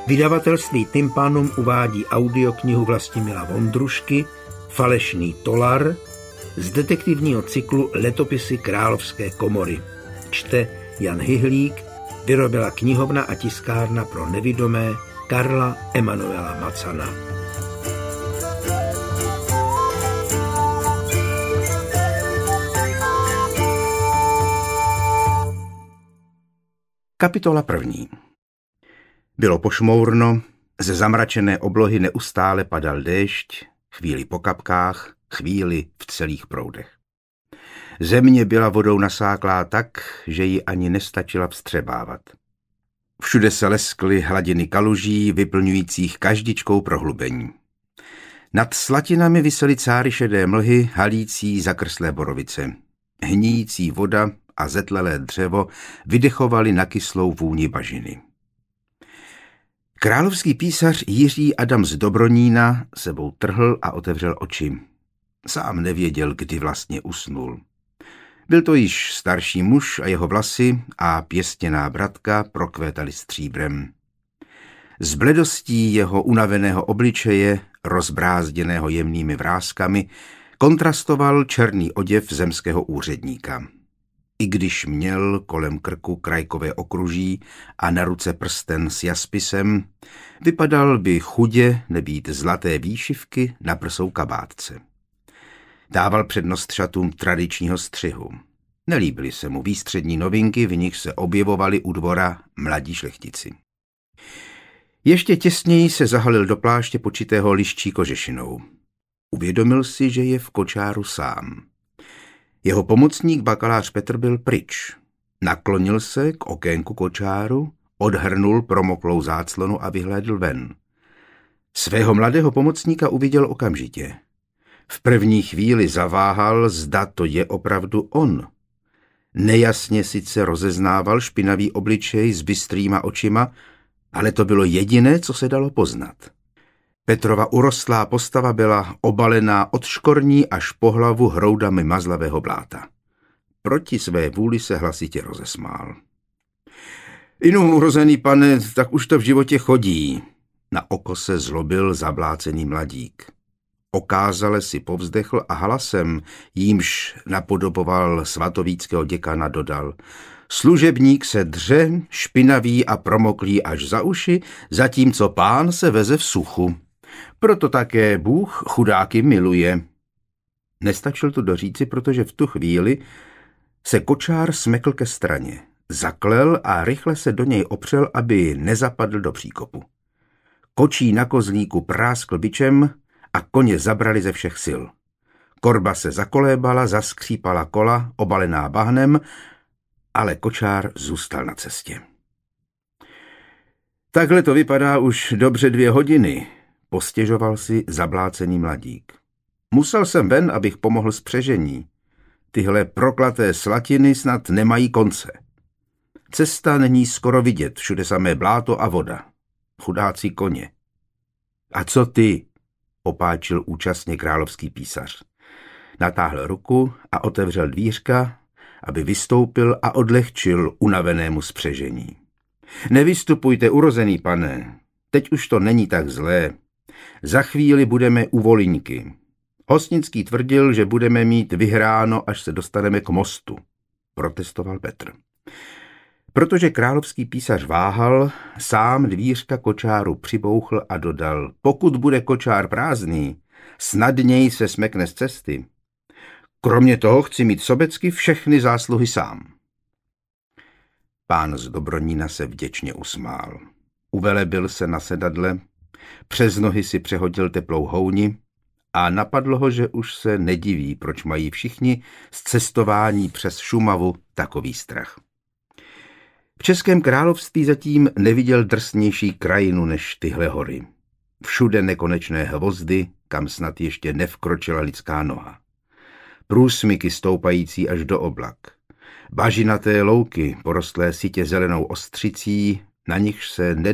Vydavatelství Tympanum uvádí audioknihu Vlastimila Vondrušky Falešný tolar z detektivního cyklu Letopisy Královské komory. Čte Jan Hyhlík, vyrobila knihovna a tiskárna pro nevidomé Karla Emanuela Macana. Kapitola 1. Bylo pošmourno, ze zamračené oblohy neustále padal déšť, chvíli po kapkách, chvíli v celých proudech. Země byla vodou nasáklá tak, že ji ani nestačila vstřebávat. Všude se leskly hladiny kaluží, vyplňujících každičkou prohlubení. Nad slatinami visely cáry šedé mlhy, halící zakrslé borovice. Hníjící voda a zetlelé dřevo vydechovali na kyslou vůni bažiny. Královský písař Jiří Adam z Dobronína sebou trhl a otevřel oči. Sám nevěděl, kdy vlastně usnul. Byl to již starší muž a jeho vlasy a pěstěná bratka prokvétaly stříbrem. S bledostí jeho unaveného obličeje, rozbrázděného jemnými vrázkami, kontrastoval černý oděv zemského úředníka. I když měl kolem krku krajkové okruží a na ruce prsten s jaspisem, vypadal by chudě nebýt zlaté výšivky na prsou kabátce. Dával přednost šatům tradičního střihu. Nelíbily se mu výstřední novinky, v nich se objevovali u dvora mladí šlechtici. Ještě těsněji se zahalil do pláště počitého liščí kožešinou. Uvědomil si, že je v kočáru sám. Jeho pomocník bakalář Petr byl pryč. Naklonil se k okénku kočáru, odhrnul promoklou záclonu a vyhlédl ven. Svého mladého pomocníka uviděl okamžitě. V první chvíli zaváhal, zda to je opravdu on. Nejasně sice rozeznával špinavý obličej s bystrýma očima, ale to bylo jediné, co se dalo poznat. Petrova urostlá postava byla obalená od škorní až po hlavu hroudami mazlavého bláta. Proti své vůli se hlasitě rozesmál. Inu, urozený pane, tak už to v životě chodí. Na oko se zlobil zablácený mladík. Okázale si povzdechl a hlasem, jímž napodoboval svatovíckého děkana, dodal: služebník se dře, špinavý a promoklý až za uši, zatímco pán se veze v suchu. Proto také Bůh chudáky miluje. Nestačil to doříci, protože v tu chvíli se kočár smekl ke straně, zaklel a rychle se do něj opřel, aby nezapadl do příkopu. Kočí na kozlíku práskl bičem a koně zabrali ze všech sil. Korba se zakolébala, zaskřípala kola, obalená bahnem, ale kočár zůstal na cestě. Takhle to vypadá už dobře 2 hodiny, postěžoval si zablácený mladík. Musel jsem ven, abych pomohl spřežení. Tyhle proklaté slatiny snad nemají konce. Cesta není skoro vidět, všude samé bláto a voda. Chudáci koně. A co ty? Opáčil účastně královský písař. Natáhl ruku a otevřel dvířka, aby vystoupil a odlehčil unavenému spřežení. Nevystupujte, urozený pane, teď už to není tak zlé. Za chvíli budeme u Volyňky. Hostnický tvrdil, že budeme mít vyhráno, až se dostaneme k mostu, protestoval Petr. Protože královský písař váhal, sám dvířka kočáru přibouchl a dodal: pokud bude kočár prázdný, snadněji se smekne z cesty. Kromě toho chci mít sobecky všechny zásluhy sám. Pán z Dobronína se vděčně usmál. Uvelebil se na sedadle, přes nohy si přehodil teplou houni a napadlo ho, že už se nediví, proč mají všichni z cestování přes Šumavu takový strach. V Českém království zatím neviděl drsnější krajinu než tyhle hory. Všude nekonečné hvozdy, kam snad ještě nevkročila lidská noha. Průsmyky stoupající až do oblak. Bažinaté louky, porostlé sytě zelenou ostřicí, na nichž se